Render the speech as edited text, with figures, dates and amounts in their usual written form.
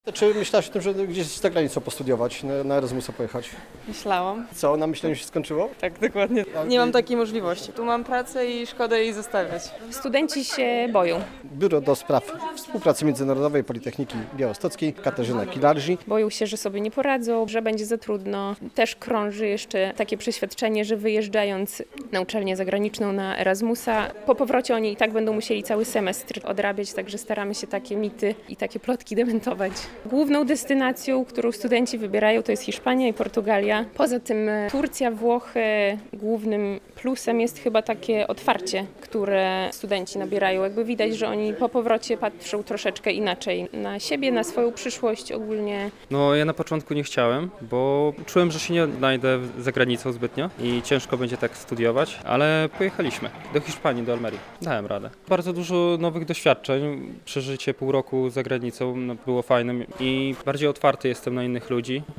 Czy myślałaś o tym, że gdzieś za granicą postudiować, na Erasmusa pojechać? Myślałam. Co, na myśleniu się skończyło? Tak, dokładnie. Nie mam takiej możliwości. Tu mam pracę i szkoda jej zostawiać. Studenci się boją. Biuro do Spraw Współpracy Międzynarodowej Politechniki Białostockiej, Katarzyna Kilarzi. Boją się, że sobie nie poradzą, że będzie za trudno. Też krąży jeszcze takie przeświadczenie, że wyjeżdżając na uczelnię zagraniczną na Erasmusa, po powrocie oni i tak będą musieli cały semestr odrabiać, także staramy się takie mity i takie plotki dementować. Główną destynacją, którą studenci wybierają, to jest Hiszpania i Portugalia. Poza tym Turcja, Włochy. Głównym plusem jest chyba takie otwarcie, które studenci nabierają. Jakby widać, że oni po powrocie patrzą troszeczkę inaczej na siebie, na swoją przyszłość ogólnie. No ja na początku nie chciałem, bo czułem, że się nie odnajdę za granicą zbytnio i ciężko będzie tak studiować, ale pojechaliśmy do Hiszpanii, do Almerii. Dałem radę. Bardzo dużo nowych doświadczeń. Przeżycie pół roku za granicą było fajnym i bardziej otwarty jestem na innych ludzi.